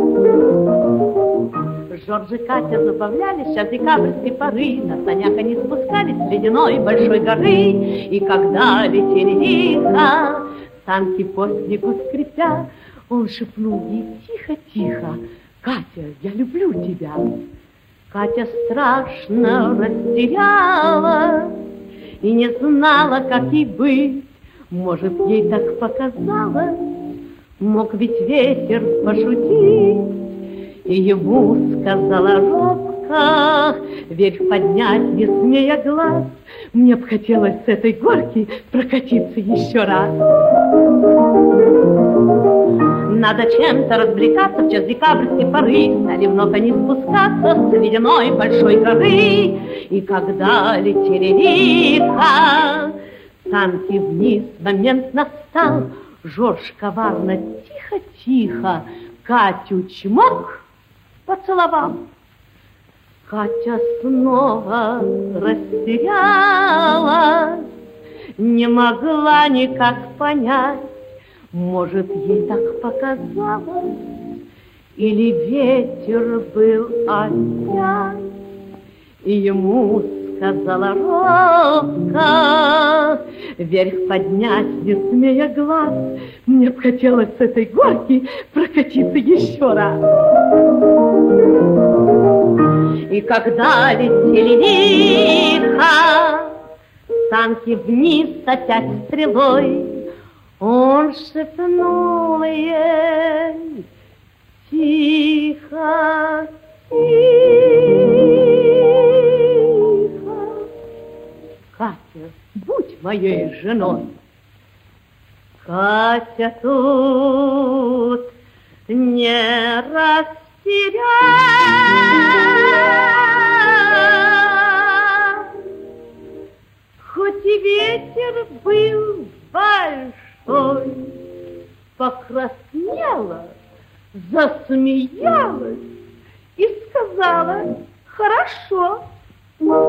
Жорж и Катя забавлялись от декабрьской поры, на санях они спускались с ледяной большой горы. И когда летели тихо, санки по снегу скрипя, он шепнул ей тихо-тихо: «Катя, я люблю тебя». Катя страшно растерялась и не знала, как ей быть. Может, ей так показалось, мог ведь ветер пошутить. И ему сказала робко, вверх поднять не смея глаз: «Мне б хотелось с этой горки прокатиться еще раз». Надо чем-то развлекаться в час декабрьской поры, стали вновь они спускаться с ледяной большой горы. И когда летели лихо, санки вниз, момент настал. Жорж коварно тихо-тихо Катю чмок поцеловал. Катя снова растерялась, не могла никак понять, может, ей так показалось, или ветер был опять. И ему сказала робко, вверх поднять не смея глаз: «Мне б хотелось с этой горки прокатиться еще раз». И когда летели лихо, санки вниз опять стрелой, он шепнул ей тихо, тихо: «Катя, будь моей женой». Катя тут не растерялась, хоть и ветер был большой, покраснела, засмеялась и сказала: «Хорошо».